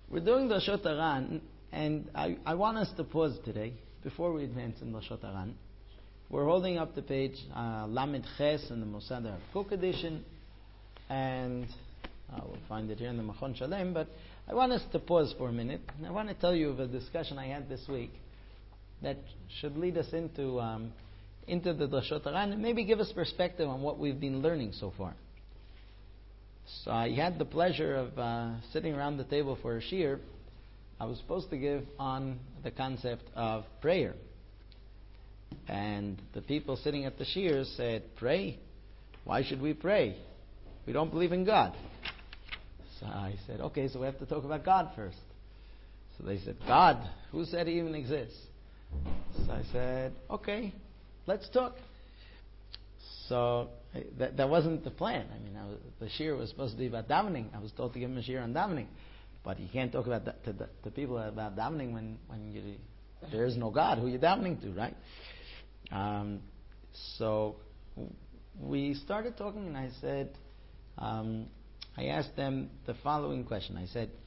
We're doing the Lashon Haran, and I want us to pause today before we advance in the Lashon Haran. We're holding up the page Lamed Ches in the Mosad Kook edition, and we'll find it here in the Machon Shalem. But I want us to pause for a minute. And I want to tell you of a discussion I had this week that should lead us into the Lashon Haran and maybe give us perspective on what we've been learning so far. So I had the pleasure of sitting around the table for a shiur. I was supposed to give on the concept of prayer. And the people sitting at the shiur said, pray? Why should we pray? We don't believe in God. So I said, okay, so we have to talk about God first. So they said, God? Who said he even exists? So I said, okay, let's talk. So that wasn't the plan. I mean, the shiur was supposed to be about davening. I was told to give him a shiur on davening. But you can't talk about to people about davening when there is no God. Who are you davening to, right? So we started talking, and I said, I asked them the following question. I said,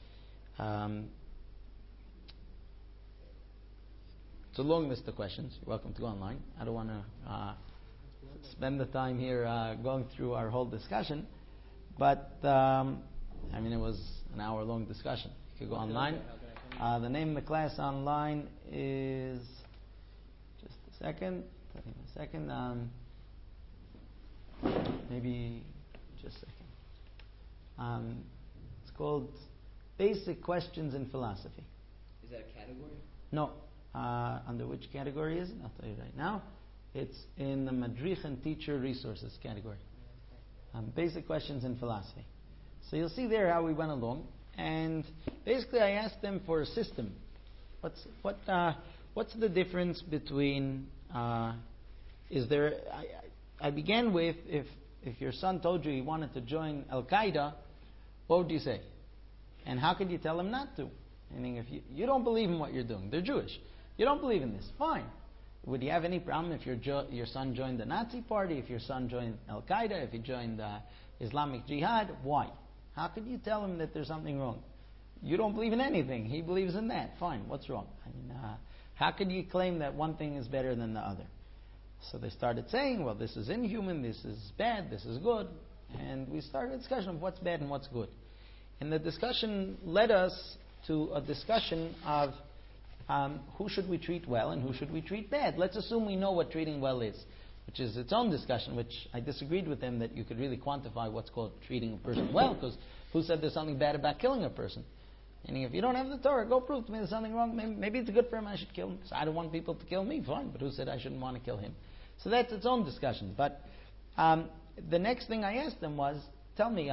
it's a long list of questions. You're welcome to go online. I don't want to spend the time here going through our whole discussion, but it was an hour-long discussion. You could go online. The name of the class online is just a second. Maybe just a second. It's called Basic Questions in Philosophy. Is that a category? No. Under which category is it? I'll tell you right now. It's in the Madrich and Teacher Resources category. Basic Questions in Philosophy. So you'll see there how we went along. And basically I asked them for a system. What's the difference between... I began with, if your son told you he wanted to join Al-Qaeda, what would you say? And how could you tell him not to? Meaning, if you don't believe in what you're doing, they're Jewish. You don't believe in this, fine. Would you have any problem if your son joined the Nazi party, if your son joined Al-Qaeda, if he joined Islamic Jihad? Why? How could you tell him that there's something wrong? You don't believe in anything. He believes in that. Fine. What's wrong? How could you claim that one thing is better than the other? So they started saying, well, this is inhuman, this is bad, this is good. And we started a discussion of what's bad and what's good. And the discussion led us to a discussion of who should we treat well and who should we treat bad. Let's assume we know what treating well is, which is its own discussion, which I disagreed with them that you could really quantify what's called treating a person well, because who said there's something bad about killing a person? Meaning, if you don't have the Torah, go prove to me there's something wrong. Maybe it's good for him, I should kill him. So I don't want people to kill me, fine, but who said I shouldn't want to kill him? So that's its own discussion. But the next thing I asked them was, tell me,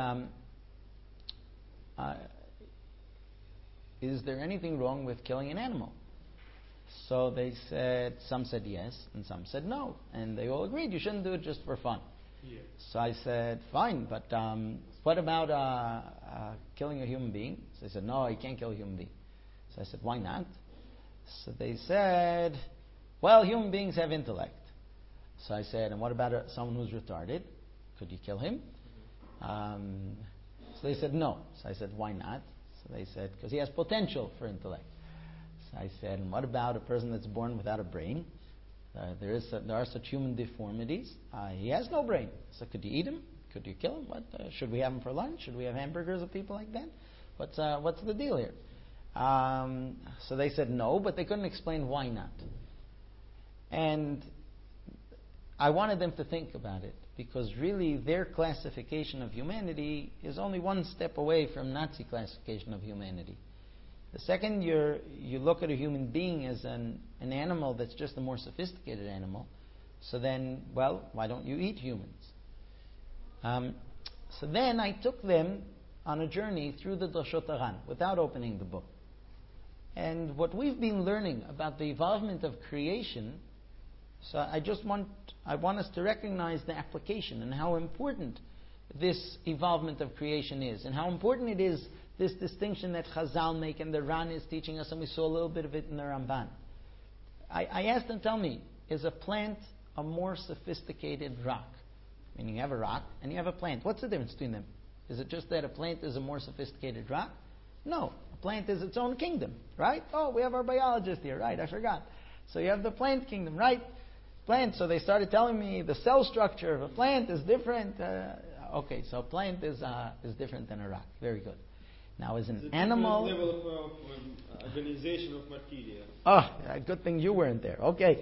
is there anything wrong with killing an animal? So they said, some said yes, and some said no. And they all agreed you shouldn't do it just for fun. Yeah. So I said, fine, but what about killing a human being? So they said, no, you can't kill a human being. So I said, why not? So they said, well, human beings have intellect. So I said, and what about someone who's retarded? Could you kill him? So they said, no. So I said, why not? So they said, because he has potential for intellect. So I said, and what about a person that's born without a brain? There are such human deformities. He has no brain. So could you eat him? Could you kill him? What, should we have him for lunch? Should we have hamburgers of people like that? What's the deal here? So they said no, but they couldn't explain why not. And I wanted them to think about it, because really their classification of humanity is only one step away from Nazi classification of humanity. The second you look at a human being as an animal that's just a more sophisticated animal, so then, well, why don't you eat humans? So then I took them on a journey through the Lashon Haran without opening the book. And what we've been learning about the evolvement of creation, so I want us to recognize the application and how important this evolvement of creation is, and how important it is, this distinction that Chazal make and the Ran is teaching us, and we saw a little bit of it in the Ramban. I asked them, tell me, is a plant a more sophisticated rock? Meaning you have a rock and you have a plant. What's the difference between them? Is it just that a plant is a more sophisticated rock? No. A plant is its own kingdom, right? Oh, we have our biologist here, right? I forgot. So you have the plant kingdom, right? Plant. So they started telling me the cell structure of a plant is different. Okay, so a plant is different than a rock. Very good. Now, is an animal level of organization of material. Oh, good thing you weren't there. Okay.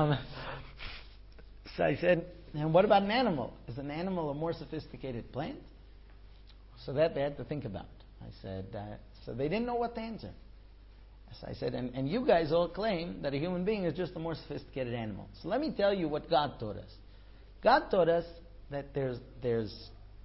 So I said, and what about an animal? Is an animal a more sophisticated plant? So that they had to think about. I said, so they didn't know what to answer. So I said, and you guys all claim that a human being is just a more sophisticated animal. So let me tell you what God taught us. God taught us that there's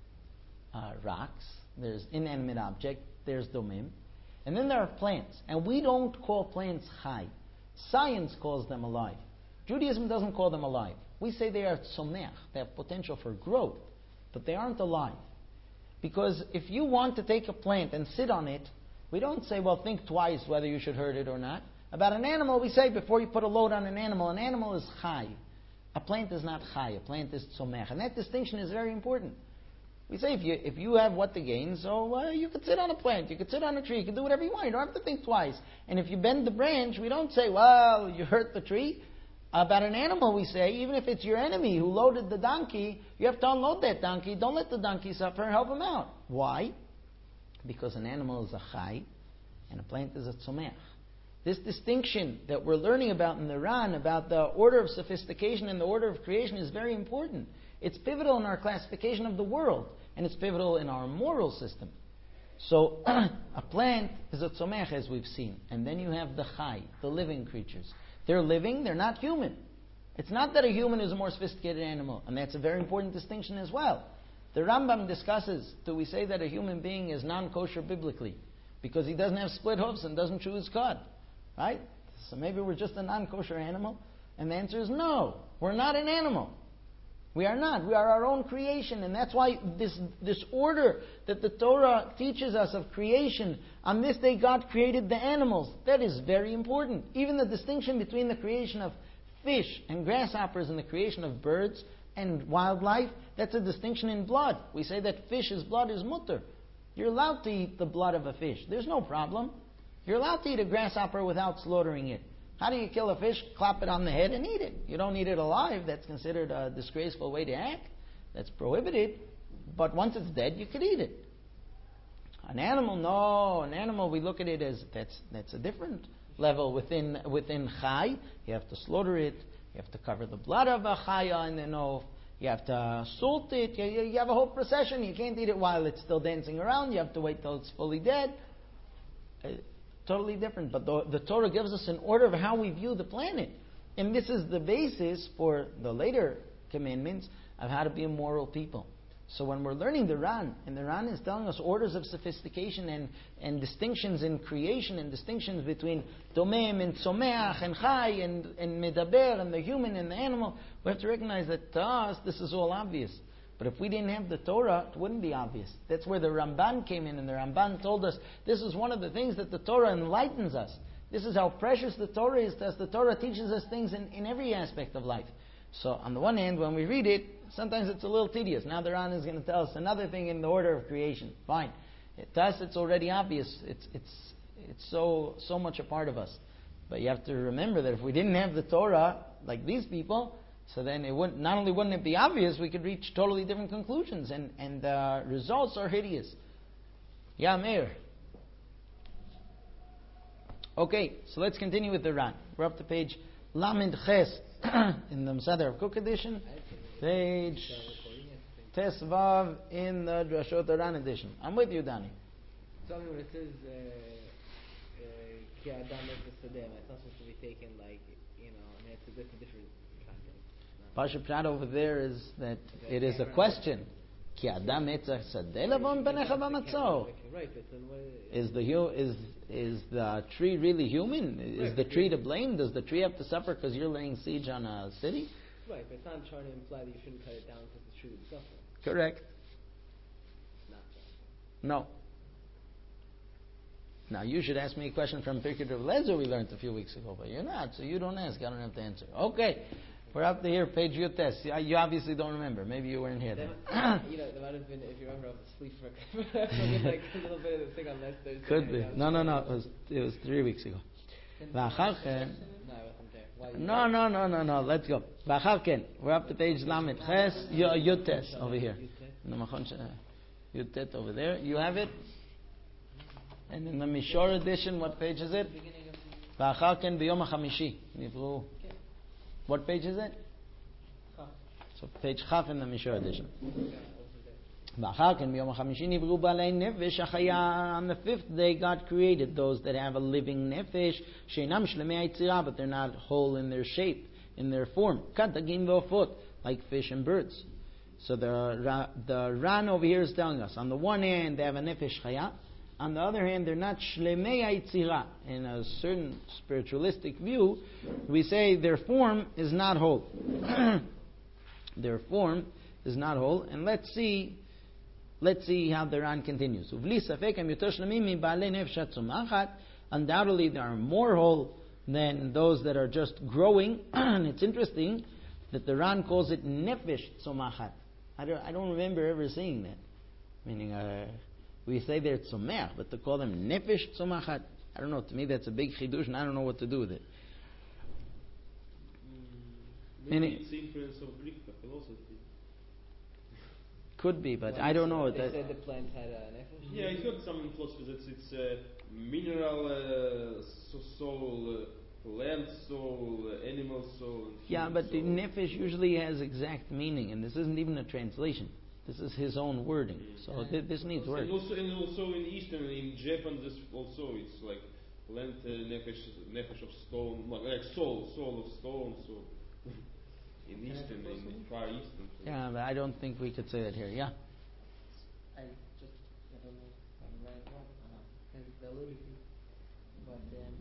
rocks, there's inanimate object, there's domim, and then there are plants. And we don't call plants chai. Science calls them alive. Judaism doesn't call them alive. We say they are tzomech, they have potential for growth, but they aren't alive. Because if you want to take a plant and sit on it, we don't say, well, think twice whether you should hurt it or not. About an animal, we say before you put a load on an animal is chai. A plant is not chai, a plant is tzomech. And that distinction is very important. We say if you have what to gain, so you could sit on a plant, you could sit on a tree, you can do whatever you want, you don't have to think twice. And if you bend the branch, we don't say, well, you hurt the tree. About an animal, we say, even if it's your enemy who loaded the donkey, you have to unload that donkey. Don't let the donkey suffer. Help him out. Why? Because an animal is a chai, and a plant is a tzomech. This distinction that we're learning about in the Ran, about the order of sophistication and the order of creation, is very important. It's pivotal in our classification of the world, and it's pivotal in our moral system. So, a plant is a tzomech, as we've seen. And then you have the chai, the living creatures. They're living, they're not human. It's not that a human is a more sophisticated animal, and that's a very important distinction as well. The Rambam discusses, do we say that a human being is non-kosher biblically? Because he doesn't have split hoofs and doesn't chew his cud. Right? So maybe we're just a non-kosher animal? And the answer is no, we're not an animal. We are not. We are our own creation. And that's why this order that the Torah teaches us of creation, on this day God created the animals. That is very important. Even the distinction between the creation of fish and grasshoppers and the creation of birds and wildlife, that's a distinction in blood. We say that fish's blood is mutter. You're allowed to eat the blood of a fish. There's no problem. You're allowed to eat a grasshopper without slaughtering it. How do you kill a fish? Clap it on the head and eat it. You don't eat it alive. That's considered a disgraceful way to act. That's prohibited. But once it's dead, you could eat it. An animal, no. An animal, we look at it as that's a different level within chai. You have to slaughter it. You have to cover the blood of a chaya in the nose. You have to salt it. You have a whole procession. You can't eat it while it's still dancing around. You have to wait till it's fully dead. Totally different. But the Torah gives us an order of how we view the planet. And this is the basis for the later commandments of how to be a moral people. So when we're learning the Ran, and the Ran is telling us orders of sophistication and distinctions in creation and distinctions between domem and tzomeach and chai and medaber and the human and the animal, we have to recognize that to us this is all obvious. But if we didn't have the Torah, it wouldn't be obvious. That's where the Ramban came in, and the Ramban told us this is one of the things that the Torah enlightens us. This is how precious the Torah is to us. The Torah teaches us things in every aspect of life. So on the one hand, when we read it, sometimes it's a little tedious. Now the Ran is going to tell us another thing in the order of creation. Fine. To us, it's already obvious. It's so much a part of us. But you have to remember that if we didn't have the Torah, like these people, so then it wouldn't, not only wouldn't it be obvious, we could reach totally different conclusions, and the results are hideous. Yeah, Meir. Okay, so let's continue with the Ran. We're up to page Lamed Ches in the Mesader of Cook edition, page Tesvav in the Drashot Ran edition. I'm with you, Danny. Tell me when it says Ki Adam et Sadeh, it's not supposed to be taken like, I mean, it's a different Pasha Pshat over there is that it is a question. Ki Adam et Sadeh lavon benecha b'matzo. Is the tree really human? Is the tree to blame? Does the tree have to suffer because you're laying siege on a city? Right, but it's not trying to imply that you shouldn't cut it down because the tree would suffer. Correct. Not No. Now you should ask me a question from Pirkei Rav Lezer we learned a few weeks ago, but you're not, so you don't ask. I don't have to answer. Okay. We're up to here, page Yutes. You obviously don't remember. Maybe you weren't here then. There might have been, if you remember, I was asleep for like a little bit of the thing on last Thursday. Could be. No. It was 3 weeks ago. No, I wasn't there. Why? No. Let's go. We're up to page Lamed Ches Yutes over here. In the Machon Yutet over there. You have it. And in the Mishor edition, what page is it? V'acharken b'yom ha'chamishi. Nivru. What page is it? So page Chaf in the Mishor edition. V'acharken b'yom ha'chamishi nivru b'alei nefesh achaya. On the 5th day, God created those that have a living nefesh. Sheinam shlemei ha'yitzirah, but they're not whole in their shape, in their form. Katagim v'ofot, like fish and birds. So the Ran over here is telling us, on the one hand, they have a nefesh chaya. On the other hand, they're not shlemei ha'yitzirah. In a certain spiritualistic view, we say their form is not whole. Their form is not whole. And let's see how the Ran continues. Undoubtedly, they are more whole than those that are just growing. And it's interesting that the Ran calls it nefesh tzomachat. I don't remember ever seeing that. Meaning, we say they're tzomach, but to call them nefesh tzomachat, I don't know. To me, that's a big chidush, and I don't know what to do with it. Maybe it's influence of Greek philosophy. Could be, but I don't know. They said the plant had a nefesh? Yeah, I heard some in philosophy that it's mineral soul, plant soul, animal soul. Yeah, but the soul. nefesh usually has exact meaning, and this isn't even a translation. This is his own wording, so this needs work. And also in Eastern, in Japan, this also it's like plant nefesh of stone, like soul of stone. So in Eastern, in Far Eastern. So. Yeah, but I don't think we could say that here. Yeah. I don't know if I'm right or wrong. Can validity, but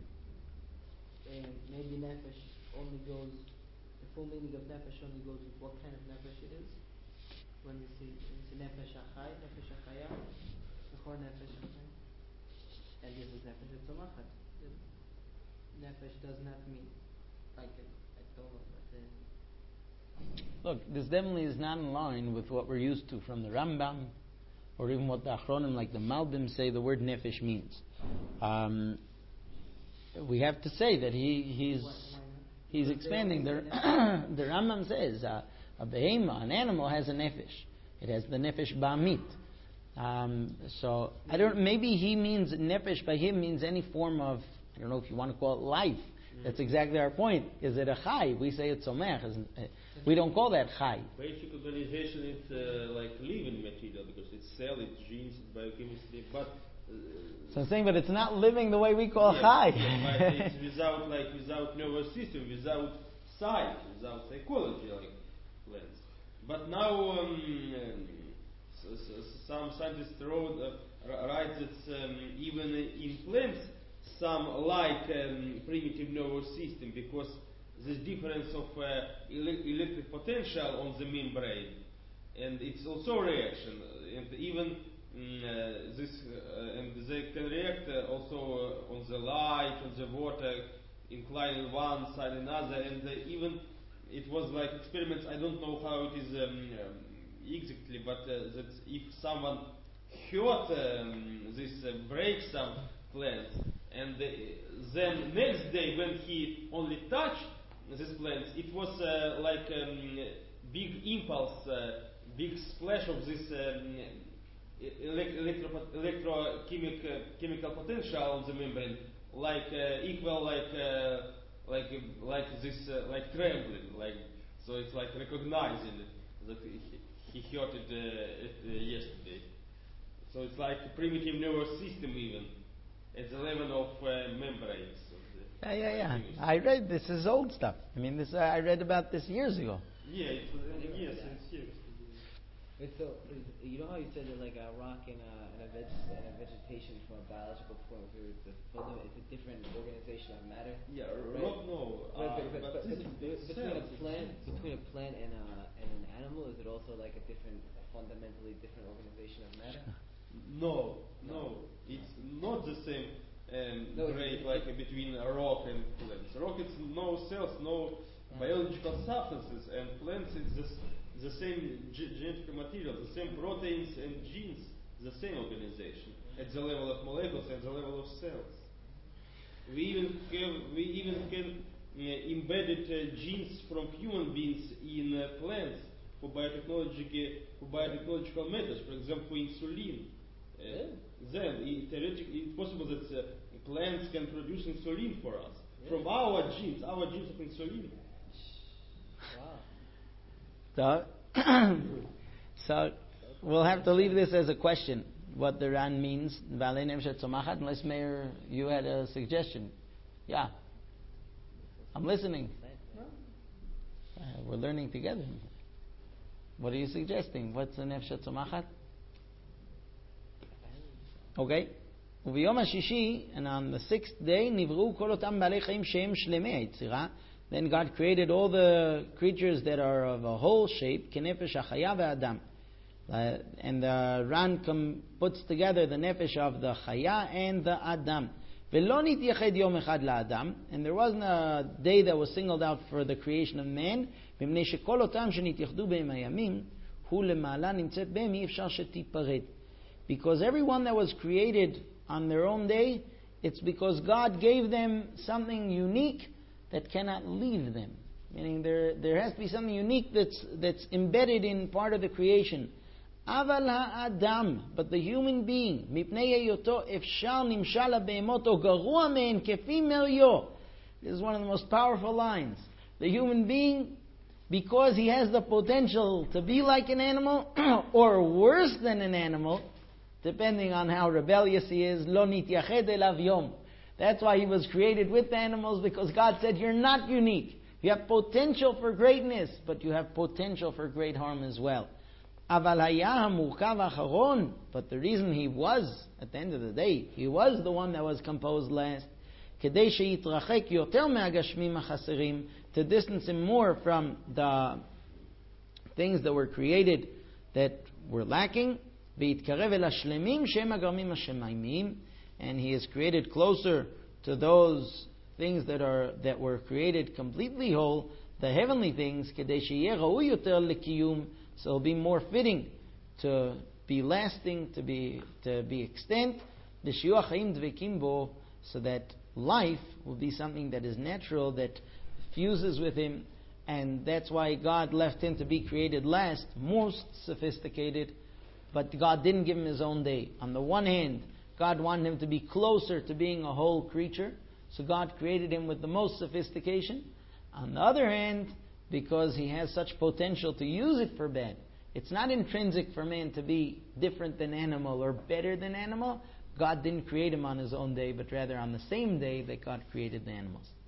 maybe nefesh only goes. The full meaning of nefesh only goes with what kind of nefesh it is. When we see it's nefesh achai, nefesh achaya, before nefesh achai, and this is nefesh tzomachat. Nefesh does not mean like I don't know, but Look, this definitely is not in line with what we're used to from the Rambam, or even what the Achronim, like the Malbim, say the word nefesh means. We have to say that he's expanding. The Rambam says a behema, an animal, has a nefesh. It has the nefesh ba'amit. So I don't. Maybe he means nefesh by him means any form of, I don't know if you want to call it life. That's exactly our point. Is it a chai? We say it's somech. We don't call that chai. Basic organization is like living material because it's cell, it's genes, it's biochemistry, but. So I'm saying, but it's not living the way we call chai. But it's without nervous system, without psyche, without psychology, like plants. But now some scientists write that even in plants, some like primitive nervous system because there's difference of electric potential on the membrane, and it's also reaction, and even and they can react also on the light, on the water, inclining one side and another, and even it was like experiments. I don't know how it is exactly, but that if someone hurt this break some plants, and then next day when he only touched this plants, it was like big impulse, big splash of this electrochemical potential on the membrane, like equal like this like trembling, like so it's like recognizing that he heard it yesterday. So it's like a primitive nervous system even at the level of membranes. Yeah. I read this is old stuff. I mean, this I read about this years ago. Yeah, it's here. So you know how you said that like a rock and a vegetation from a biological point of view, it's a different organization of matter. Yeah, right? rock no. But between a plant and an animal, is it also like a fundamentally different organization of matter? No, it's not the same break like between a rock and plants. Rock, it's no cells, no biological substances, and plants it's the same genetic material, the same proteins and genes, the same organization at the level of molecules and the level of cells. We even can embedded genes from human beings in plants for biotechnological methods. For example, insulin. Then it's possible that plants can produce insulin for us from our genes of insulin. Wow. So we'll have to leave this as a question, what the Ran means, unless Mayor, you had a suggestion. Yeah. I'm listening. We're learning together. What are you suggesting? What's the Nefesh Tzomachat? Okay. Uviyom HaShishi, and on the sixth day, Nivru kol otam balei chaim shehem shlemei hitzira. Then God created all the creatures that are of a whole shape, kenefesh hachaya ve'adam. And the Ran puts together the nefesh of the chaya and the adam. Ve'lo nitiyached yom echad la'adam. And there wasn't a day that was singled out for the creation of man. Mipnei shekol otam shenityachthu be'em hayamim hu lema'ala nimtzet be'em hi efshar shetipared. Because everyone that was created on their own day, it's because God gave them something unique that cannot leave them. Meaning there has to be something unique that's embedded in part of the creation. Aval ha'adam, but the human being, mipnei heyoto efshar nimshal ha'be'emot o garua me'en kefi meryo. This is one of the most powerful lines. The human being, because he has the potential to be like an animal, or worse than an animal, depending on how rebellious he is, lo nityached elav yom. That's why he was created with the animals, because God said, you're not unique. You have potential for greatness, but you have potential for great harm as well. Aval haya hamurkav acharon, but the reason he was, at the end of the day, he was the one that was composed last, kedei sheyitrachek yoter me'agashmim hachaserim, to distance him more from the things that were created that were lacking, v'yitkarev el hashlemim shem hagarmim hashemayimim, and he is created closer to those things that were created completely whole, the heavenly things, kedei sheyeh ra'ui yoter lekiyum, so it'll be more fitting to be lasting, to be extant, so that life will be something that is natural, that fuses with him, and that's why God left him to be created last, most sophisticated, but God didn't give him his own day. On the one hand, God wanted him to be closer to being a whole creature, so God created him with the most sophistication. On the other hand, because he has such potential to use it for bad. It's not intrinsic for man to be different than animal or better than animal. God didn't create him on his own day, but rather on the same day that God created the animals.